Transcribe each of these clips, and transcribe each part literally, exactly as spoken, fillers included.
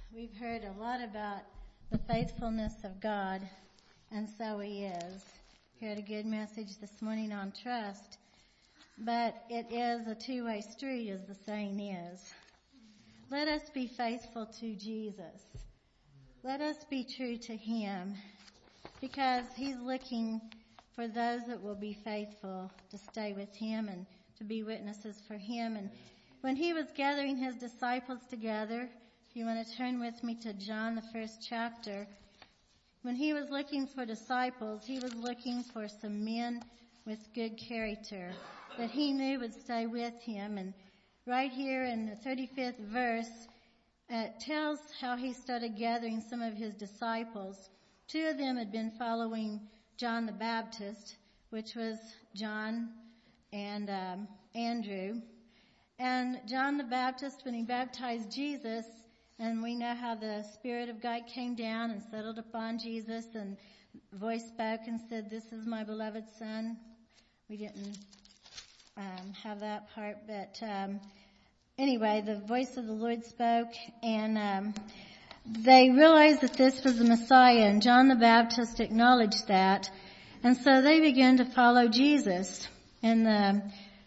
We've heard a lot about the faithfulness of God, and so He is. Heard a good message this morning on trust, but it is a two-way street, as the saying is. Let us be faithful to Jesus. Let us be true to Him, because He's looking for those that will be faithful to stay with Him and to be witnesses for Him. And when He was gathering His disciples together, if you want to turn with me to John, the first chapter, when He was looking for disciples, He was looking for some men with good character that He knew would stay with Him. And right here in the thirty-fifth verse, it tells how He started gathering some of His disciples. Two of them had been following John the Baptist, which was John and um, Andrew. And John the Baptist, when he baptized Jesus, and we know how the Spirit of God came down and settled upon Jesus, and a voice spoke and said, "This is my beloved Son." We didn't um, have that part, but um, anyway, the voice of the Lord spoke, and um, they realized that this was the Messiah, and John the Baptist acknowledged that, and so they began to follow Jesus. In the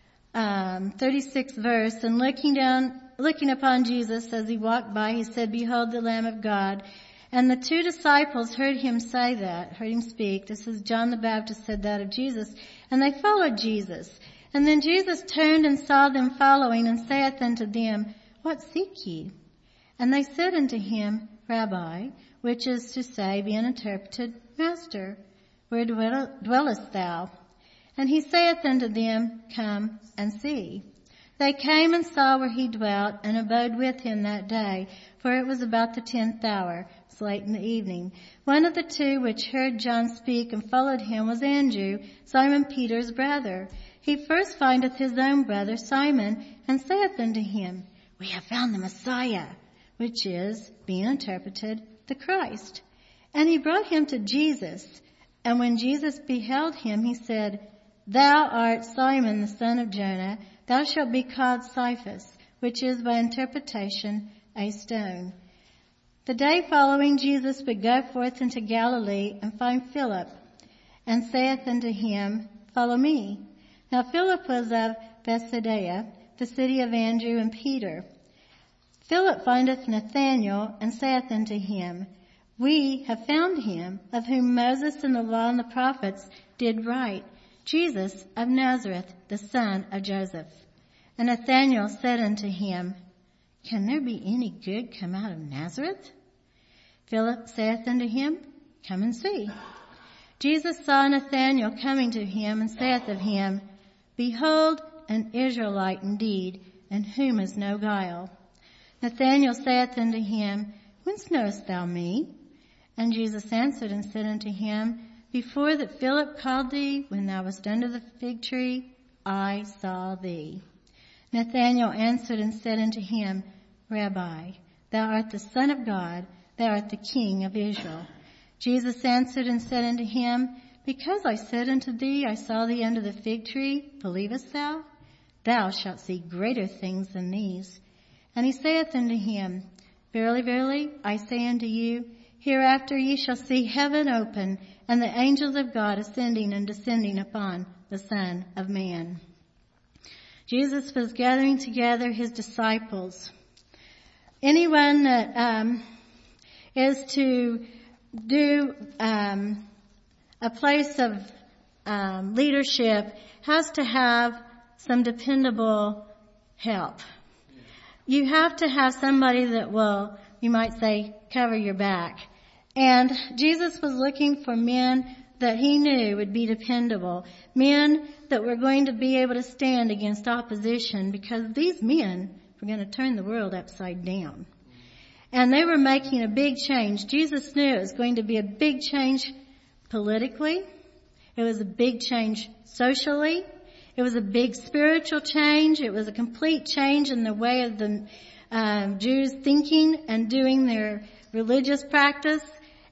um, thirty-sixth verse, and looking down, looking upon Jesus as He walked by, He said, "Behold the Lamb of God." And the two disciples heard Him say that, heard Him speak. This is John the Baptist said that of Jesus, and they followed Jesus. And then Jesus turned and saw them following, and saith unto them, "What seek ye?" And they said unto Him, "Rabbi," which is to say, being interpreted, "Master, where dwell- dwellest thou?" And He saith unto them, "Come and see." They came and saw where He dwelt, and abode with Him that day, for it was about the tenth hour, it was late in the evening. One of the two which heard John speak and followed Him was Andrew, Simon Peter's brother. He first findeth his own brother Simon, and saith unto him, "We have found the Messiah," which is, being interpreted, the Christ. And he brought him to Jesus. And when Jesus beheld him, He said, "Thou art Simon the son of Jonah. Thou shalt be called Cephas," which is by interpretation, a stone. The day following, Jesus would go forth into Galilee and find Philip, and saith unto him, "Follow me." Now Philip was of Bethsaida, the city of Andrew and Peter. Philip findeth Nathanael, and saith unto him, "We have found him, of whom Moses and the law and the prophets did write, Jesus of Nazareth, the son of Joseph." And Nathanael said unto him, "Can there be any good come out of Nazareth?" Philip saith unto him, "Come and see." Jesus saw Nathanael coming to him, and saith of him, "Behold, an Israelite indeed, in whom is no guile." Nathanael saith unto him, "Whence knowest thou me?" And Jesus answered and said unto him, "Before that Philip called thee, when thou wast under the fig tree, I saw thee." Nathanael answered and said unto him, "Rabbi, thou art the Son of God, thou art the King of Israel." Jesus answered and said unto him, "Because I said unto thee, I saw thee under the fig tree, believest thou? Thou shalt see greater things than these." And he saith unto him, "Verily, verily, I say unto you, hereafter ye shall see heaven open, and the angels of God ascending and descending upon the Son of Man." Jesus was gathering together His disciples. Anyone that um, is to do um, a place of um, leadership has to have some dependable help. You have to have somebody that will, you might say, cover your back. And Jesus was looking for men that He knew would be dependable, men that were going to be able to stand against opposition, because these men were going to turn the world upside down. And they were making a big change. Jesus knew it was going to be a big change politically. It was a big change socially. It was a big spiritual change. It was a complete change in the way of the um, Jews thinking and doing their religious practice.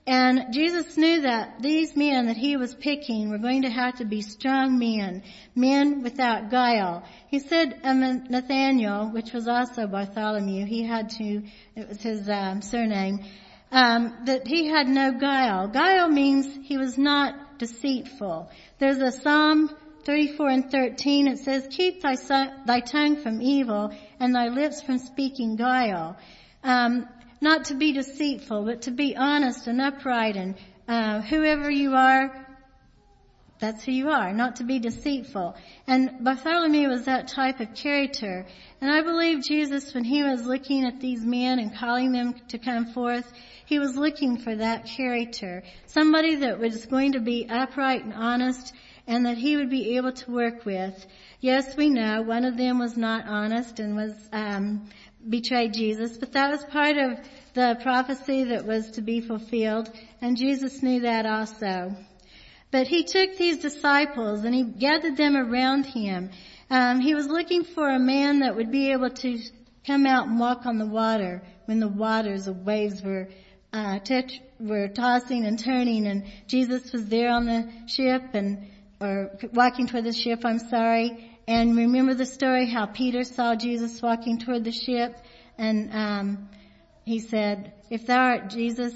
And Jesus knew that these men that he was picking were going to have to be strong men, men without guile. He said um, Nathaniel, which was also Bartholomew, he had to, it was his um, surname, um, that he had no guile. Guile means he was not deceitful. There's a Psalm thirty-four and thirteen, it says, keep thy, son, thy tongue from evil and thy lips from speaking guile. Um, not to be deceitful, but to be honest and upright, and uh, whoever you are, that's who you are, not to be deceitful. And Bartholomew was that type of character. And I believe Jesus, when he was looking at these men and calling them to come forth, he was looking for that character. Somebody that was going to be upright and honest and that he would be able to work with. Yes, we know one of them was not honest and was um, betrayed Jesus, but that was part of the prophecy that was to be fulfilled, and Jesus knew that also. But he took these disciples and he gathered them around him. Um, he was looking for a man that would be able to come out and walk on the water when the waters, the waves were uh, tet- were tossing and turning, and Jesus was there on the ship and or walking toward the ship. I'm sorry. And remember the story how Peter saw Jesus walking toward the ship, and um, he said, "If thou art Jesus,"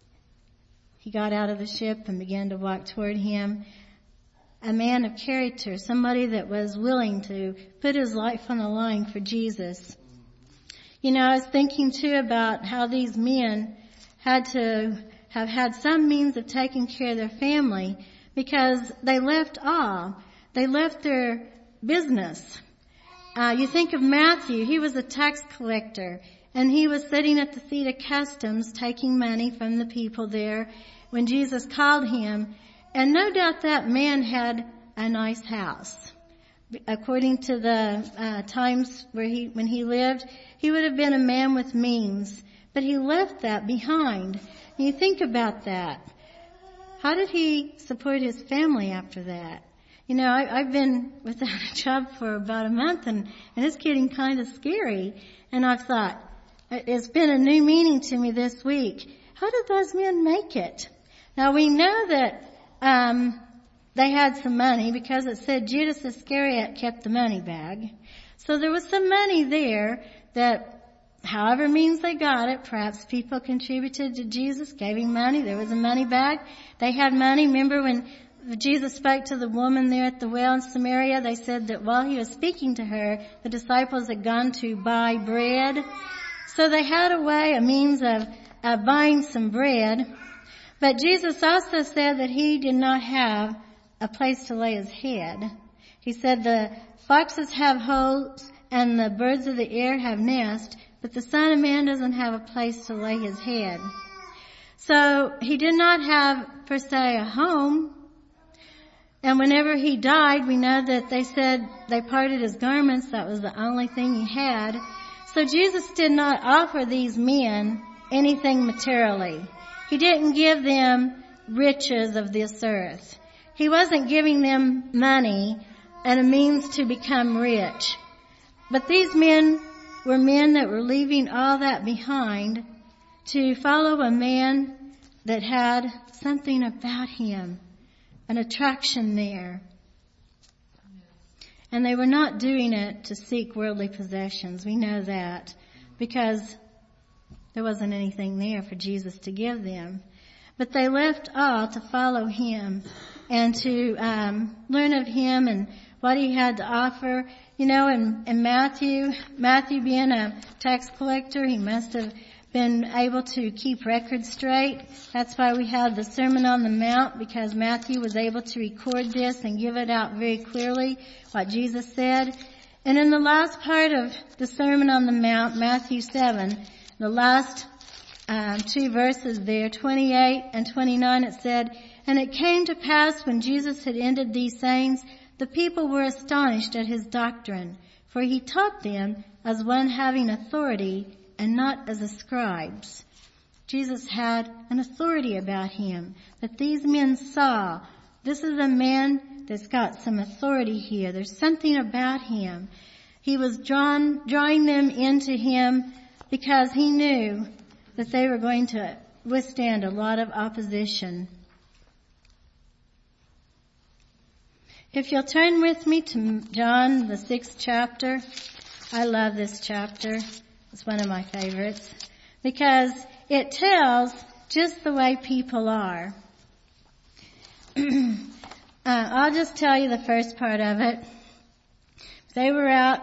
he got out of the ship and began to walk toward him. A man of character, somebody that was willing to put his life on the line for Jesus. You know, I was thinking too about how these men had to have had some means of taking care of their family because they left all. They left their business. Uh, you think of Matthew, he was a tax collector, and he was sitting at the seat of customs taking money from the people there when Jesus called him. And no doubt that man had a nice house. According to the uh, times where he, when he lived, he would have been a man with means. But he left that behind. And you think about that. How did he support his family after that? You know, I, I've been without a job for about a month, and, and it's getting kind of scary. And I've thought, it's been a new meaning to me this week. How did those men make it? Now, we know that um, they had some money because it said Judas Iscariot kept the money bag. So there was some money there that, however means they got it, perhaps people contributed to Jesus, gave him money. There was a money bag. They had money. Remember when Jesus spoke to the woman there at the well in Samaria, they said that while he was speaking to her, the disciples had gone to buy bread. So they had a way, a means of uh, buying some bread. But Jesus also said that he did not have a place to lay his head. He said the foxes have holes and the birds of the air have nests, but the Son of Man doesn't have a place to lay his head. So he did not have, per se, a home. And whenever he died, we know that they said they parted his garments. That was the only thing he had. So Jesus did not offer these men anything materially. He didn't give them riches of this earth. He wasn't giving them money and a means to become rich. But these men were men that were leaving all that behind to follow a man that had something about him, an attraction there. And they were not doing it to seek worldly possessions. We know that because there wasn't anything there for Jesus to give them. But they left all to follow him and to um, learn of him and what he had to offer. You know, in, in Matthew, Matthew being a tax collector, he must have been able to keep records straight. That's why we have the Sermon on the Mount, because Matthew was able to record this and give it out very clearly, what Jesus said. And in the last part of the Sermon on the Mount, Matthew seven, the last um, two verses there, twenty-eight and twenty-nine, it said, "And it came to pass when Jesus had ended these sayings, the people were astonished at his doctrine, for he taught them as one having authority and not as the scribes." Jesus had an authority about him that these men saw. This is a man that's got some authority here. There's something about him. He was drawn, drawing them into him because he knew that they were going to withstand a lot of opposition. If you'll turn with me to John, the sixth chapter. I love this chapter. It's one of my favorites because it tells just the way people are. uh, I'll just tell you the first part of it. They were out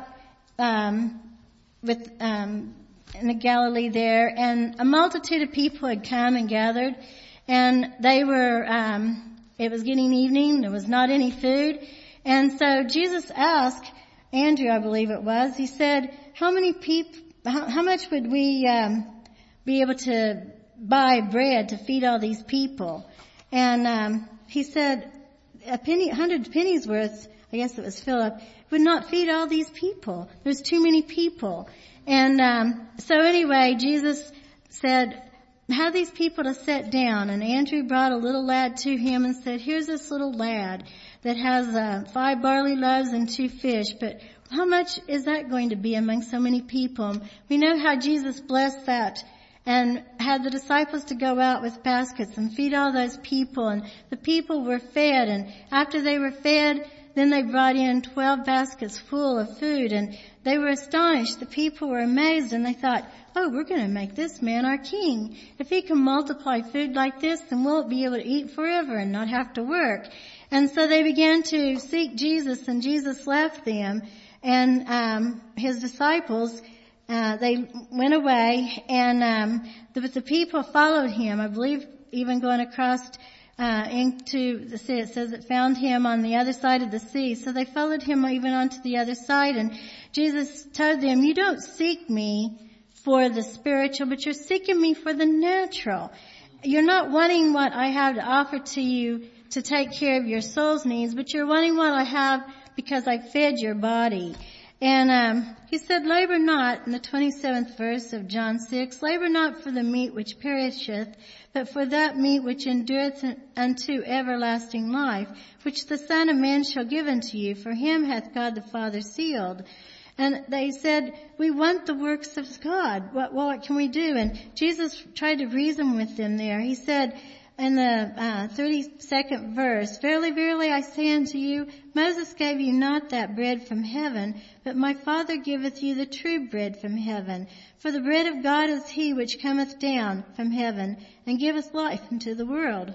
um, with um, in the Galilee there, and a multitude of people had come and gathered, and they were. Um, It was getting evening. There was not any food. And so Jesus asked Andrew, I believe it was, he said, how many people, how, how much would we um, be able to buy bread to feed all these people? And um, he said, a penny, a hundred pennies worth, I guess it was Philip, would not feed all these people. There's too many people. And um, so anyway, Jesus said, have these people to sit down. And Andrew brought a little lad to him and said, here's this little lad that has uh, five barley loaves and two fish, but how much is that going to be among so many people? We know how Jesus blessed that and had the disciples to go out with baskets and feed all those people, and the people were fed, and after they were fed, then they brought in twelve baskets full of food, and they were astonished. The people were amazed, and they thought, oh, we're going to make this man our king. If he can multiply food like this, then we'll be able to eat forever and not have to work. And so they began to seek Jesus, and Jesus left them, and um, his disciples, uh, they went away, and um, the, the people followed him. I believe even going across uh, into the sea, it says it found him on the other side of the sea. So they followed him even onto the other side, and Jesus told them, you don't seek me for the spiritual, but you're seeking me for the natural. You're not wanting what I have to offer to you to take care of your soul's needs, but you're wanting what I have because I fed your body. And um, he said, labor not, in the twenty-seventh verse of John six, labor not for the meat which perisheth, but for that meat which endureth unto everlasting life, which the Son of Man shall give unto you. For him hath God the Father sealed. And they said, we want the works of God. What, what can we do? And Jesus tried to reason with them there. He said in the uh, thirty-second verse, verily, verily, I say unto you, Moses gave you not that bread from heaven, but my Father giveth you the true bread from heaven. For the bread of God is he which cometh down from heaven, and giveth life unto the world.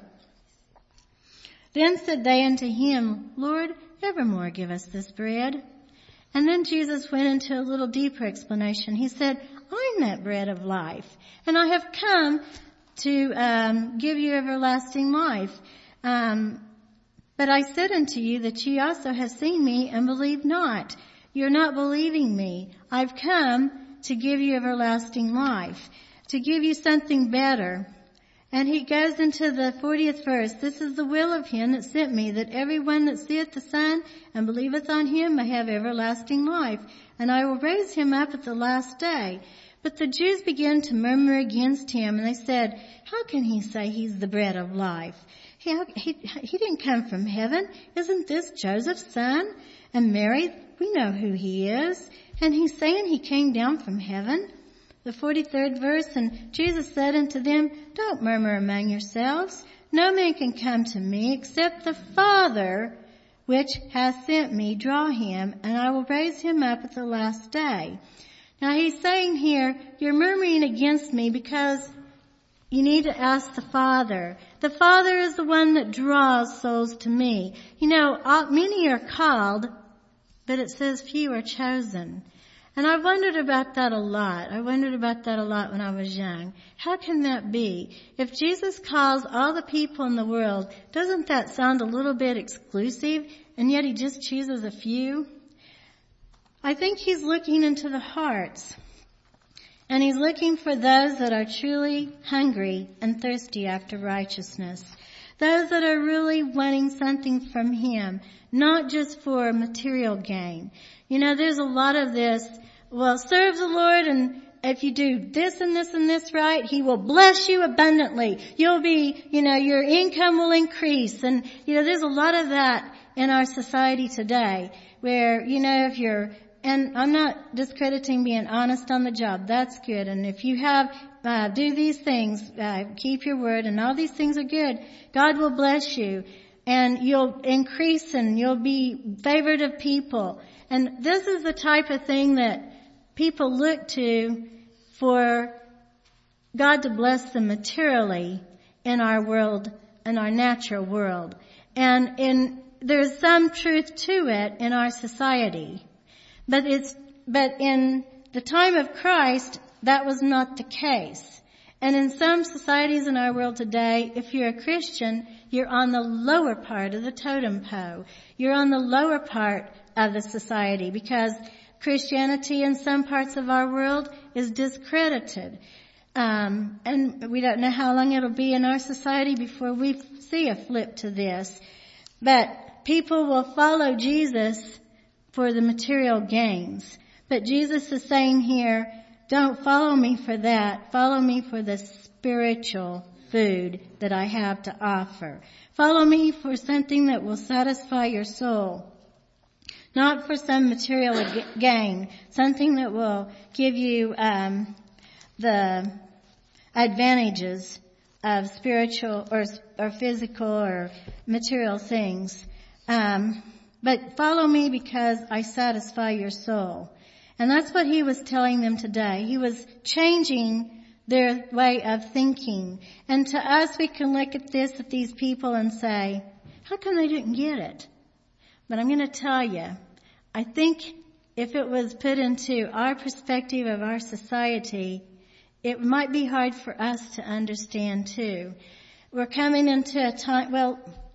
Then said they unto him, Lord, evermore give us this bread. And then Jesus went into a little deeper explanation. He said, I'm that bread of life, and I have come to um, give you everlasting life. Um, but I said unto you that ye also have seen me and believe not. You're not believing me. I've come to give you everlasting life, to give you something better. And he goes into the fortieth verse. This is the will of him that sent me, that every one that seeth the Son and believeth on him may have everlasting life. And I will raise him up at the last day. But the Jews began to murmur against him, and they said, how can he say he's the bread of life? He, he, he didn't come from heaven. Isn't this Joseph's son? And Mary, we know who he is. And he's saying he came down from heaven. The forty-third verse, and Jesus said unto them, don't murmur among yourselves. No man can come to me except the Father which hath sent me draw him, and I will raise him up at the last day. Now he's saying here, you're murmuring against me because you need to ask the Father. The Father is the one that draws souls to me. You know, many are called, but it says few are chosen. And I wondered about that a lot. I wondered about that a lot when I was young. How can that be? If Jesus calls all the people in the world, doesn't that sound a little bit exclusive? And yet he just chooses a few? I think he's looking into the hearts. And he's looking for those that are truly hungry and thirsty after righteousness. Those that are really wanting something from him, not just for material gain. You know, there's a lot of this, well, serve the Lord, and if you do this and this and this right, he will bless you abundantly. You'll be, you know, your income will increase. And, you know, there's a lot of that in our society today where, you know, if you're and I'm not discrediting being honest on the job. That's good. And if you have, uh, do these things, uh, keep your word, and all these things are good, God will bless you. And you'll increase and you'll be favored of people. And this is the type of thing that people look to for God to bless them materially in our world, in our natural world. And in, there's some truth to it in our society. But it's, but in the time of Christ, that was not the case. And in some societies in our world today, if you're a Christian, you're on the lower part of the totem pole. You're on the lower part of the society because Christianity in some parts of our world is discredited. Um, and we don't know how long it'll be in our society before we see a flip to this. But people will follow Jesus for the material gains. But Jesus is saying here, don't follow me for that. Follow me for the spiritual food that I have to offer. Follow me for something that will satisfy your soul. Not for some material gain. Something that will give you um, the advantages of spiritual or, or physical or material things. Um, but follow me because I satisfy your soul. And that's what he was telling them today. He was changing their way of thinking. And to us, we can look at this, at these people and say, how come they didn't get it? But I'm going to tell you, I think if it was put into our perspective of our society, it might be hard for us to understand too. We're coming into a time, well,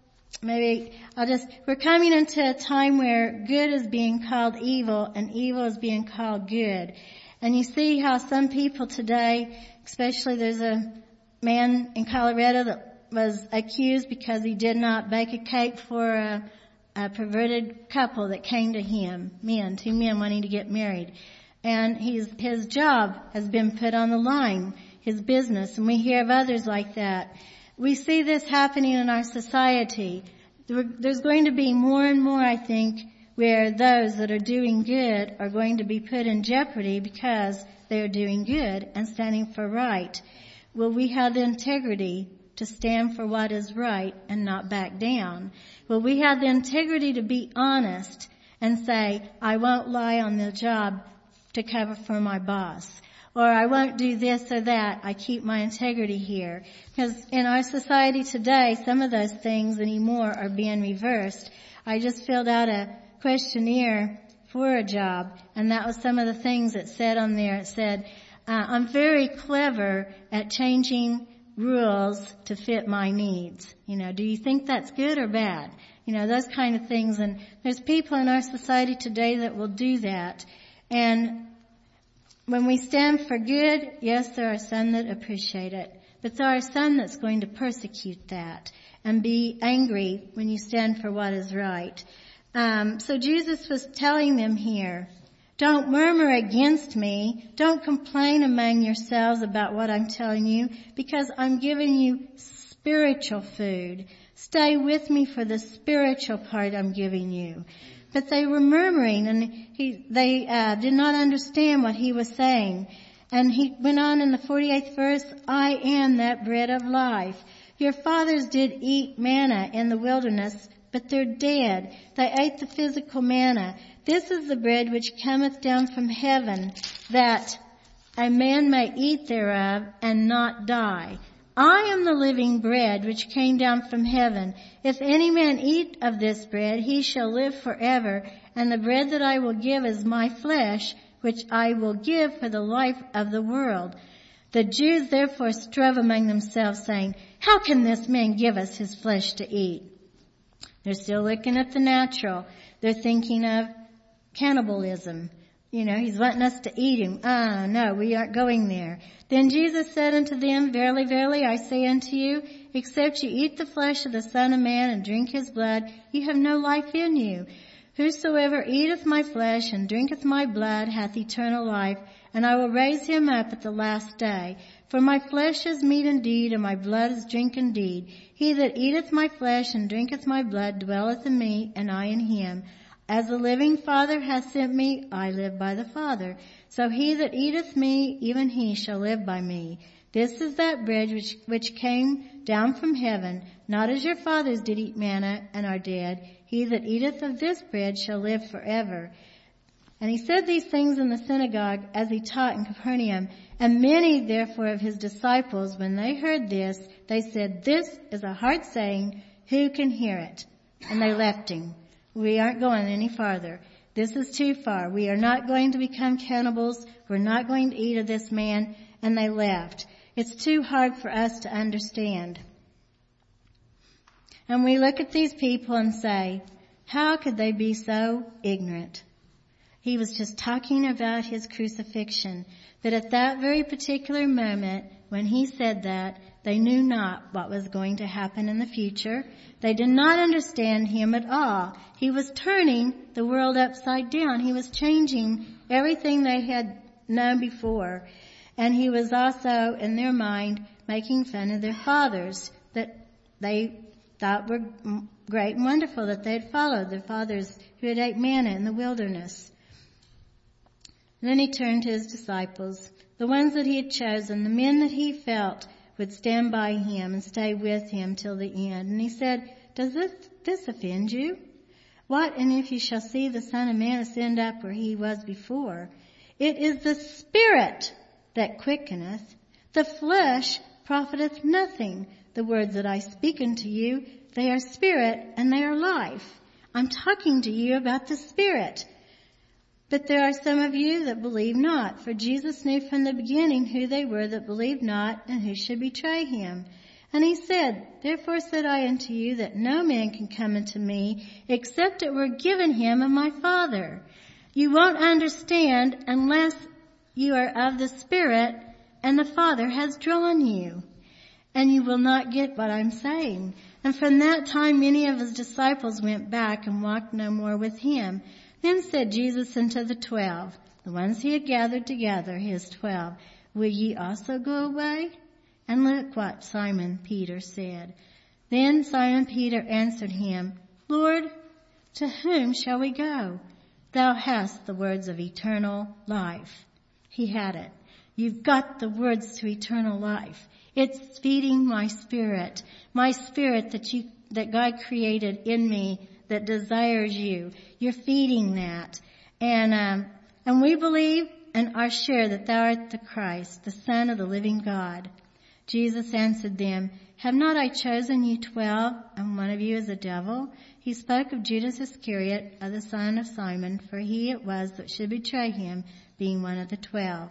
maybe I'll just, we're coming into a time where good is being called evil and evil is being called good. And you see how some people today, especially there's a man in Colorado that was accused because he did not bake a cake for a, a perverted couple that came to him, men, two men wanting to get married. And his, his job has been put on the line, his business, and we hear of others like that. We see this happening in our society. There's going to be more and more, I think, where those that are doing good are going to be put in jeopardy because they're doing good and standing for right. Will we have the integrity to stand for what is right and not back down? Will we have the integrity to be honest and say, I won't lie on the job to cover for my boss? Or I won't do this or that. I keep my integrity here. Because in our society today, some of those things anymore are being reversed. I just filled out a questionnaire for a job, and that was some of the things it said on there. It said, uh, I'm very clever at changing rules to fit my needs. You know, do you think that's good or bad? You know, those kind of things. And there's people in our society today that will do that. And when we stand for good, yes, there are some that appreciate it. But there are some that's going to persecute that and be angry when you stand for what is right. Um, so Jesus was telling them here, don't murmur against me. Don't complain among yourselves about what I'm telling you, because I'm giving you spiritual food. Stay with me for the spiritual part I'm giving you. But they were murmuring, and he, they uh, did not understand what he was saying. And he went on in the forty-eighth verse, I am that bread of life. Your fathers did eat manna in the wilderness, but they're dead. They ate the physical manna. This is the bread which cometh down from heaven, that a man may eat thereof and not die. I am the living bread which came down from heaven. If any man eat of this bread, he shall live forever. And the bread that I will give is my flesh, which I will give for the life of the world. The Jews therefore strove among themselves, saying, how can this man give us his flesh to eat? They're still looking at the natural. They're thinking of cannibalism. You know, he's wanting us to eat him. Ah, no, we aren't going there. Then Jesus said unto them, verily, verily, I say unto you, except you eat the flesh of the Son of Man and drink his blood, you have no life in you. Whosoever eateth my flesh and drinketh my blood hath eternal life, and I will raise him up at the last day. For my flesh is meat indeed, and my blood is drink indeed. He that eateth my flesh and drinketh my blood dwelleth in me, and I in him. As the living Father hath sent me, I live by the Father. So he that eateth me, even he shall live by me. This is that bread which, which came down from heaven, not as your fathers did eat manna and are dead. He that eateth of this bread shall live forever. And he said these things in the synagogue as he taught in Capernaum. And many therefore of his disciples, when they heard this, they said, This is a hard saying, who can hear it? And they left him. We aren't going any farther. This is too far. We are not going to become cannibals. We're not going to eat of this man. And they left. It's too hard for us to understand. And we look at these people and say, how could they be so ignorant? He was just talking about his crucifixion. But at that very particular moment, when he said that, they knew not what was going to happen in the future. They did not understand him at all. He was turning the world upside down. He was changing everything they had known before. And he was also, in their mind, making fun of their fathers that they thought were great and wonderful, that they had followed their fathers who had ate manna in the wilderness. And then he turned to his disciples, the ones that he had chosen, the men that he felt would stand by him and stay with him till the end. And he said, Does this, this offend you? What, and if you shall see the Son of Man ascend up where he was before? It is the Spirit that quickeneth. The flesh profiteth nothing. The words that I speak unto you, they are spirit and they are life. I'm talking to you about the Spirit. But there are some of you that believe not, for Jesus knew from the beginning who they were that believed not and who should betray him. And he said, Therefore said I unto you that no man can come unto me except it were given him of my Father. You won't understand unless you are of the Spirit and the Father has drawn you. And you will not get what I'm saying. And from that time many of his disciples went back and walked no more with him. Then said Jesus unto the twelve, the ones he had gathered together, his twelve, Will ye also go away? And look what Simon Peter said. Then Simon Peter answered him, Lord, to whom shall we go? Thou hast the words of eternal life. He had it. You've got the words to eternal life. It's feeding my spirit, my spirit that you, that God created in me, that desires you. You're feeding that. And, um, and we believe and are sure that thou art the Christ, the Son of the living God. Jesus answered them, Have not I chosen you twelve, and one of you is a devil? He spoke of Judas Iscariot, of the son of Simon, for he it was that should betray him, being one of the twelve.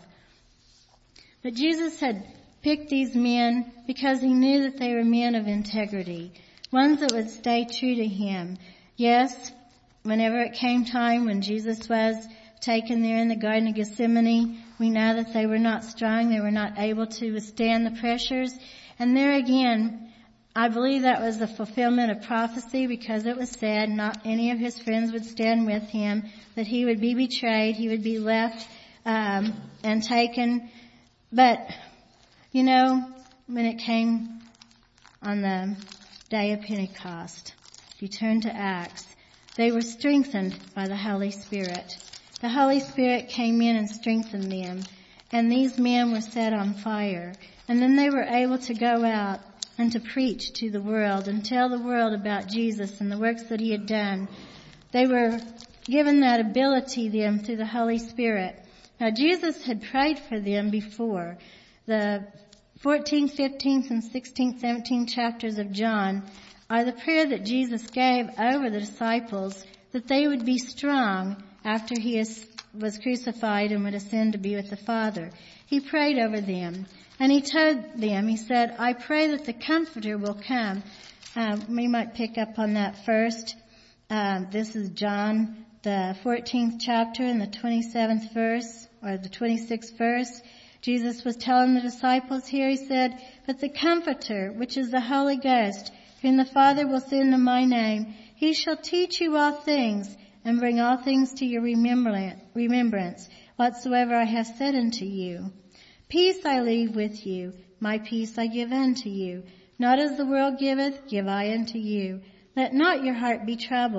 But Jesus had picked these men because he knew that they were men of integrity, ones that would stay true to him. Yes, whenever it came time when Jesus was taken there in the Garden of Gethsemane, we know that they were not strong, they were not able to withstand the pressures. And there again, I believe that was the fulfillment of prophecy, because it was said not any of his friends would stand with him, that he would be betrayed, he would be left um, and taken. But, you know, when it came on the day of Pentecost, if you turn to Acts, they were strengthened by the Holy Spirit. The Holy Spirit came in and strengthened them, and these men were set on fire. And then they were able to go out and to preach to the world and tell the world about Jesus and the works that he had done. They were given that ability then through the Holy Spirit. Now Jesus had prayed for them before. The fourteenth, fifteenth, and sixteenth, seventeenth chapters of John are the prayer that Jesus gave over the disciples, that they would be strong after he was crucified and would ascend to be with the Father. He prayed over them. And he told them, he said, I pray that the Comforter will come. Um, we might pick up on that first. Um, this is John, the fourteenth chapter and the twenty-seventh verse, or the twenty-sixth verse. Jesus was telling the disciples here, he said, But the Comforter, which is the Holy Ghost, whom the Father will send in my name, he shall teach you all things, and bring all things to your remembrance, whatsoever I have said unto you. Peace I leave with you, my peace I give unto you. Not as the world giveth, give I unto you. Let not your heart be troubled,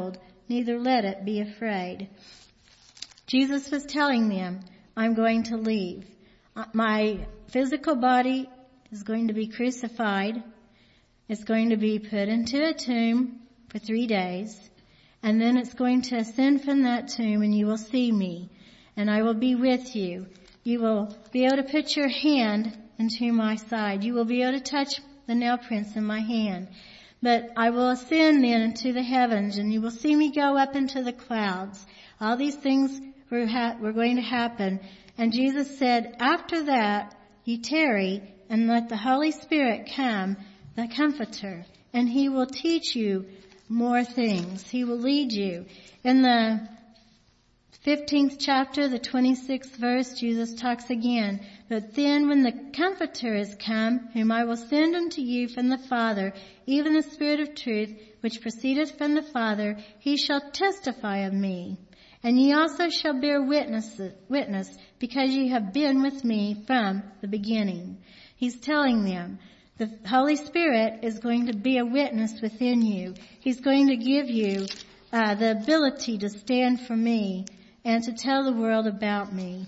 neither let it be afraid. Jesus was telling them, I'm going to leave. My physical body is going to be crucified. It's going to be put into a tomb for three days. And then it's going to ascend from that tomb, and you will see me. And I will be with you. You will be able to put your hand into my side. You will be able to touch the nail prints in my hand. But I will ascend then into the heavens, and you will see me go up into the clouds. All these things were, ha- were going to happen. And Jesus said, after that, you tarry and let the Holy Spirit come, the Comforter, and He will teach you more things. He will lead you. In the fifteenth chapter, the twenty-sixth verse, Jesus talks again. But then when the Comforter is come, whom I will send unto you from the Father, even the Spirit of truth, which proceedeth from the Father, He shall testify of me. And ye also shall bear witness, witness, because ye have been with me from the beginning. He's telling them, the Holy Spirit is going to be a witness within you. He's going to give you uh, the ability to stand for me and to tell the world about me.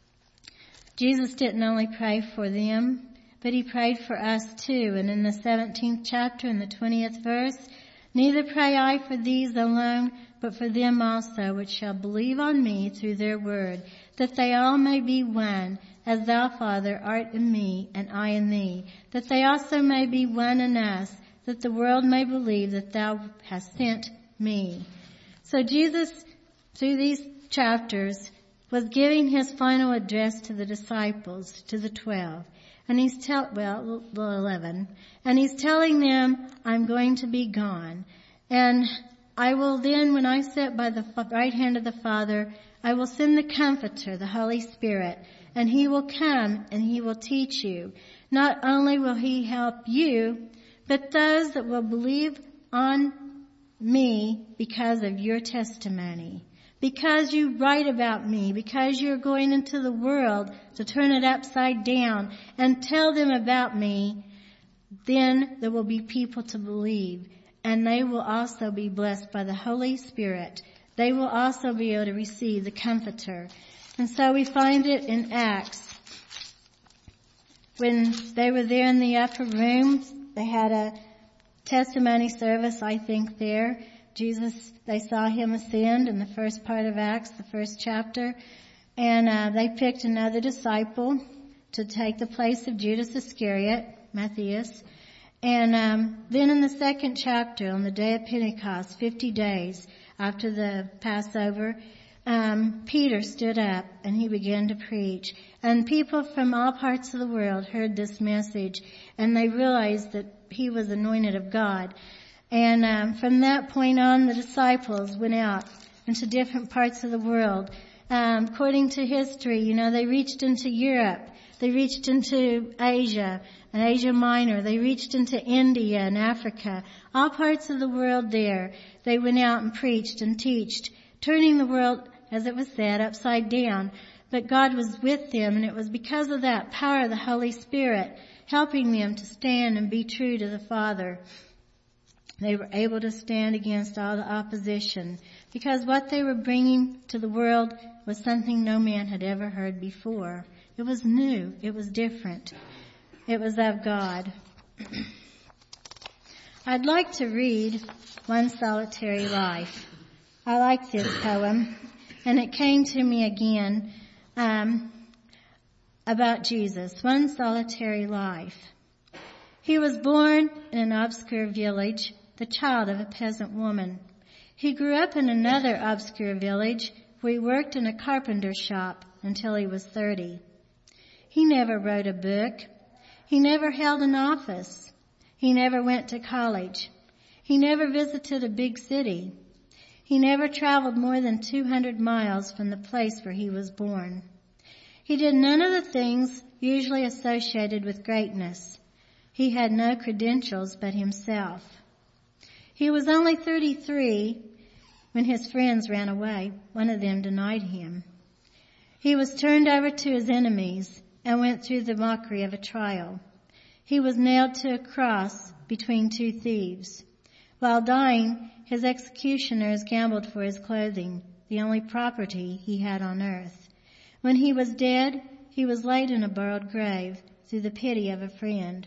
Jesus didn't only pray for them, but He prayed for us too. And in the seventeenth chapter, in the twentieth verse, neither pray I for these alone, but for them also which shall believe on me through their word, that they all may be one, as thou, Father, art in me, and I in thee, that they also may be one in us, that the world may believe that thou hast sent me. So Jesus, through these chapters, was giving His final address to the disciples, to the twelve. And He's tell, well, the eleven. And He's telling them, I'm going to be gone. And I will then, when I sit by the right hand of the Father, I will send the Comforter, the Holy Spirit, and He will come and He will teach you. Not only will He help you, but those that will believe on me because of your testimony. Because you write about me, because you're going into the world to turn it upside down and tell them about me, then there will be people to believe. And they will also be blessed by the Holy Spirit. They will also be able to receive the Comforter. And so we find it in Acts. When they were there in the upper room, they had a testimony service, I think, there. Jesus, they saw Him ascend in the first part of Acts, the first chapter. And uh, they picked another disciple to take the place of Judas Iscariot, Matthias. And um, then in the second chapter, on the day of Pentecost, fifty days after the Passover, um, Peter stood up and he began to preach. And people from all parts of the world heard this message, and they realized that he was anointed of God. And um, from that point on, the disciples went out into different parts of the world. Um, according to history, you know, they reached into Europe. They reached into Asia and Asia Minor. They reached into India and Africa. All parts of the world there. They went out and preached and teached, turning the world, as it was said, upside down. But God was with them, and it was because of that power of the Holy Spirit helping them to stand and be true to the Father. They were able to stand against all the opposition because what they were bringing to the world was something no man had ever heard before. It was new. It was different. It was of God. I'd like to read One Solitary Life. I like this poem, and it came to me again um, about Jesus. One Solitary Life. He was born in an obscure village, the child of a peasant woman. He grew up in another obscure village where he worked in a carpenter's shop until he was thirty. He never wrote a book. He never held an office. He never went to college. He never visited a big city. He never traveled more than two hundred miles from the place where he was born. He did none of the things usually associated with greatness. He had no credentials but himself. He was only thirty-three when his friends ran away. One of them denied him. He was turned over to his enemies and went through the mockery of a trial. He was nailed to a cross between two thieves. While dying, his executioners gambled for his clothing, the only property he had on earth. When he was dead, he was laid in a borrowed grave through the pity of a friend.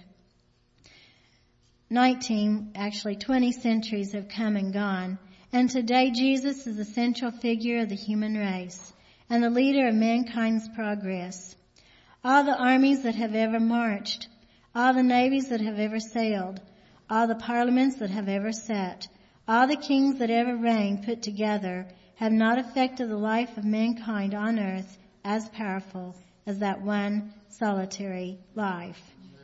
Nineteen, actually twenty centuries have come and gone, and today Jesus is the central figure of the human race and the leader of mankind's progress. All the armies that have ever marched, all the navies that have ever sailed, all the parliaments that have ever sat, all the kings that ever reigned put together have not affected the life of mankind on earth as powerful as that one solitary life.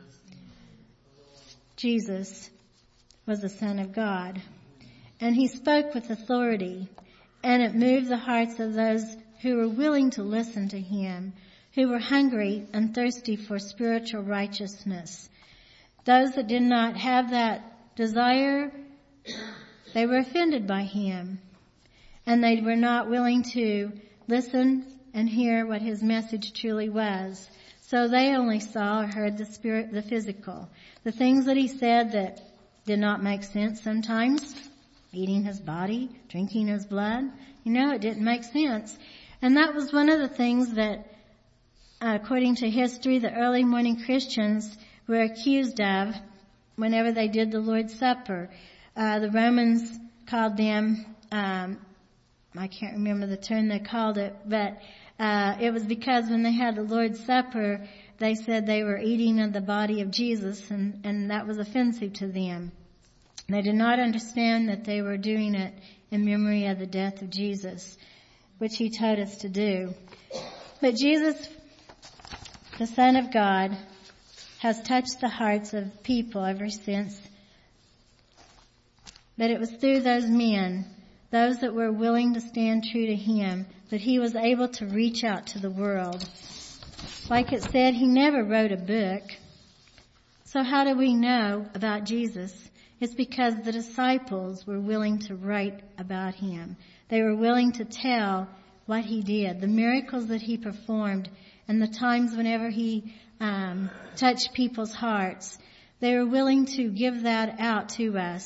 Jesus was the Son of God, and he spoke with authority, and it moved the hearts of those who were willing to listen to him, who were hungry and thirsty for spiritual righteousness. Those that did not have that desire, they were offended by him, and they were not willing to listen and hear what his message truly was. So they only saw or heard the spirit, the physical, the things that he said that did not make sense sometimes, eating his body, drinking his blood. You know, it didn't make sense. And that was one of the things that, uh, according to history, the early morning Christians were accused of whenever they did the Lord's Supper. Uh, the Romans called them, um, I can't remember the term they called it, but uh, it was because when they had the Lord's Supper, they said they were eating of the body of Jesus, and, and that was offensive to them. They did not understand that they were doing it in memory of the death of Jesus, which he taught us to do. But Jesus, the Son of God, has touched the hearts of people ever since. But it was through those men, those that were willing to stand true to him, that he was able to reach out to the world. Like it said, he never wrote a book. So how do we know about Jesus? It's because the disciples were willing to write about him. They were willing to tell what he did, the miracles that he performed, and the times whenever he um, touched people's hearts. They were willing to give that out to us.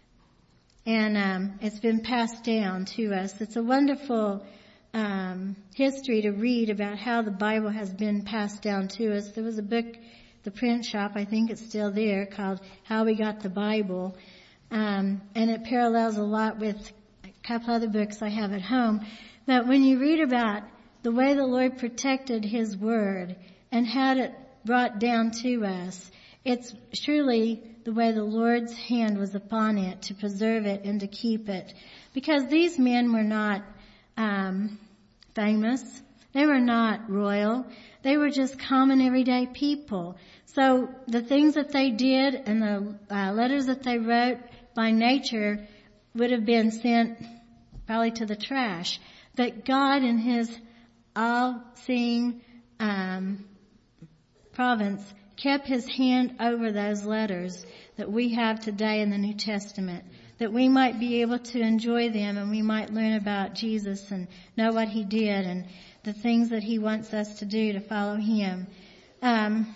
And um, it's been passed down to us. It's a wonderful um, history to read about how the Bible has been passed down to us. There was a book, the print shop, I think it's still there, called How We Got the Bible. Um, and it parallels a lot with a couple other books I have at home. But when you read about the way the Lord protected his word and had it brought down to us, it's truly the way the Lord's hand was upon it to preserve it and to keep it. Because these men were not um, famous. They were not royal. They were just common everyday people. So the things that they did and the uh, letters that they wrote by nature would have been sent probably to the trash. But God in his all-seeing um, province kept his hand over those letters that we have today in the New Testament, that we might be able to enjoy them and we might learn about Jesus and know what he did and the things that he wants us to do to follow him. Um,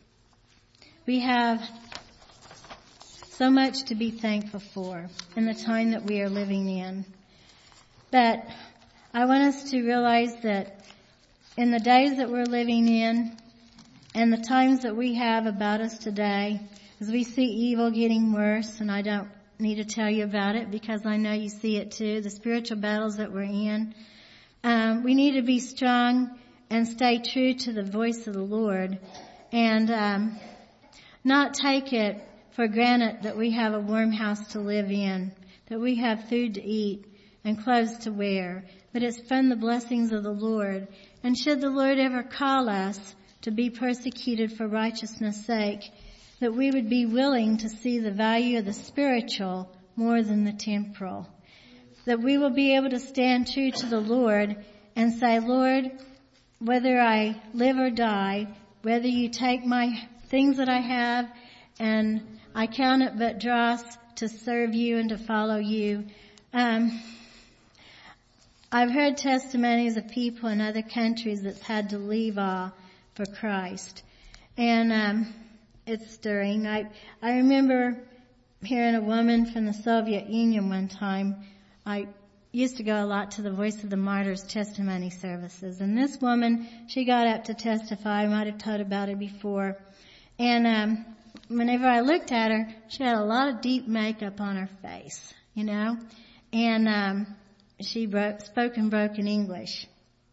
we have so much to be thankful for in the time that we are living in. But I want us to realize that in the days that we're living in and the times that we have about us today, as we see evil getting worse, and I don't need to tell you about it because I know you see it too, the spiritual battles that we're in, um, we need to be strong and stay true to the voice of the Lord and um, not take it for granted that we have a warm house to live in, that we have food to eat and clothes to wear, but it's from the blessings of the Lord. And should the Lord ever call us to be persecuted for righteousness' sake, that we would be willing to see the value of the spiritual more than the temporal. That we will be able to stand true to the Lord and say, Lord, whether I live or die, whether you take my things that I have and I count it but dross to serve you and to follow you. Um, I've heard testimonies of people in other countries that's had to leave all for Christ. And um, it's stirring. I, I remember hearing a woman from the Soviet Union one time. I used to go a lot to the Voice of the Martyrs testimony services. And this woman, she got up to testify. I might have told about her before. And um, whenever I looked at her, she had a lot of deep makeup on her face, you know. And um, she broke, spoke in broken English.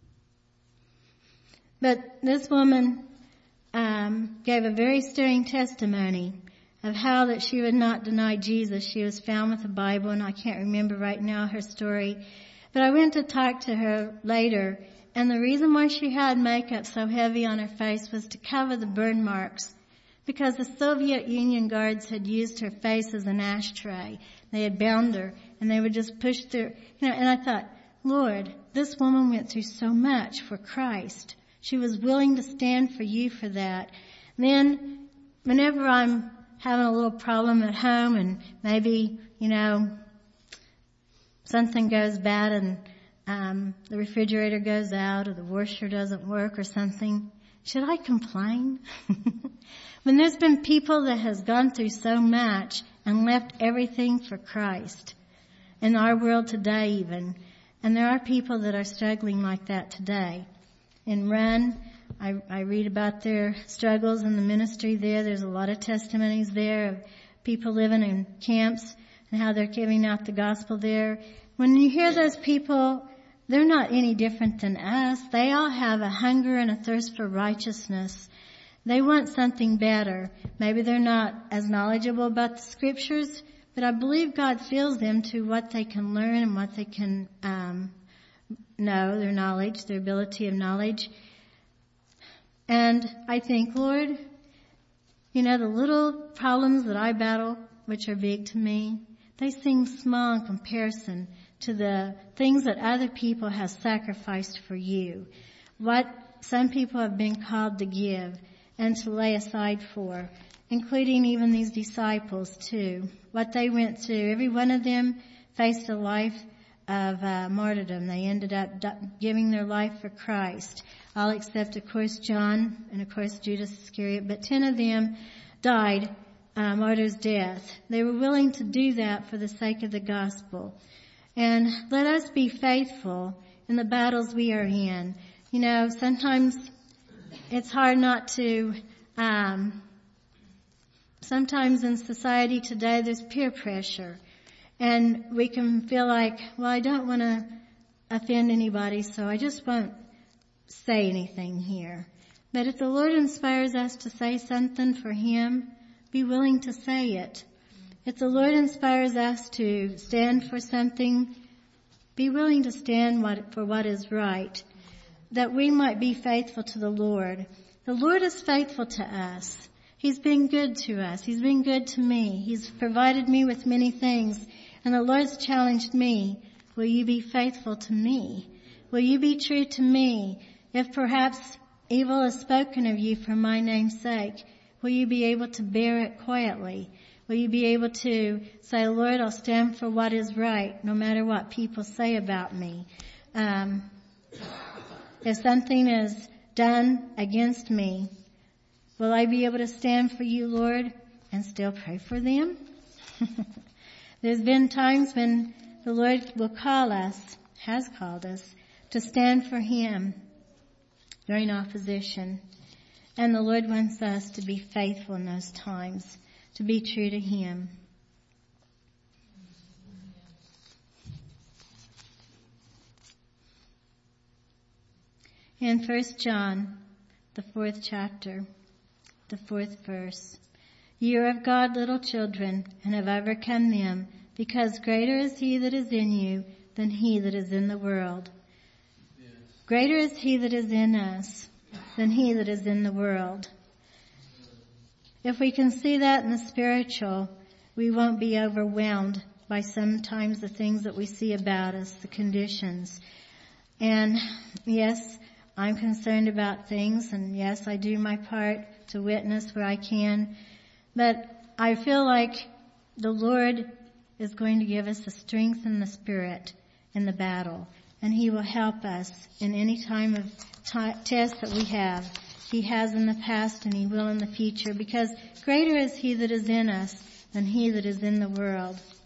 But this woman um, gave a very stirring testimony of how that she would not deny Jesus. She was found with a Bible, and I can't remember right now her story. But I went to talk to her later, and the reason why she had makeup so heavy on her face was to cover the burn marks, because the Soviet Union guards had used her face as an ashtray. They had bound her, and they would just push through. You know, and I thought, Lord, this woman went through so much for Christ. She was willing to stand for you for that. Then, whenever I'm having a little problem at home and maybe, you know, something goes bad and um, the refrigerator goes out or the washer doesn't work or something, should I complain? When there's been people that has gone through so much and left everything for Christ in our world today even, and there are people that are struggling like that today. In Run, I, I read about their struggles in the ministry there. There's a lot of testimonies there of people living in camps and how they're giving out the gospel there. When you hear those people, they're not any different than us. They all have a hunger and a thirst for righteousness. They want something better. Maybe they're not as knowledgeable about the scriptures, but I believe God fills them to what they can learn and what they can um, know, their knowledge, their ability of knowledge. And I think, Lord, you know, the little problems that I battle, which are big to me, they seem small in comparison to the things that other people have sacrificed for you. What some people have been called to give and to lay aside for, including even these disciples too. What they went through, every one of them faced a life of uh, martyrdom. They ended up giving their life for Christ. All except, of course, John and, of course, Judas Iscariot. But ten of them died uh, martyr's death. They were willing to do that for the sake of the gospel. And let us be faithful in the battles we are in. You know, sometimes it's hard not to, um, sometimes in society today there's peer pressure. And we can feel like, well, I don't want to offend anybody, so I just won't say anything here. But if the Lord inspires us to say something for Him, be willing to say it. If the Lord inspires us to stand for something, be willing to stand what, for what is right, that we might be faithful to the Lord. The Lord is faithful to us. He's been good to us. He's been good to me. He's provided me with many things. And the Lord's challenged me, will you be faithful to me? Will you be true to me? If perhaps evil is spoken of you for my name's sake, will you be able to bear it quietly? Will you be able to say, Lord, I'll stand for what is right, no matter what people say about me? Um, if something is done against me, will I be able to stand for you, Lord, and still pray for them? There's been times when the Lord will call us, has called us, to stand for Him during opposition. And the Lord wants us to be faithful in those times, to be true to Him. In First John, the fourth chapter, the fourth verse, you are of God, little children, and have overcome them, because greater is He that is in you than he that is in the world. Yes. Greater is He that is in us than he that is in the world. If we can see that in the spiritual, we won't be overwhelmed by sometimes the things that we see about us, the conditions. And yes, I'm concerned about things, and yes, I do my part to witness where I can. But I feel like the Lord is going to give us the strength and the spirit in the battle. And He will help us in any time of t- test that we have. He has in the past and He will in the future. Because greater is He that is in us than he that is in the world.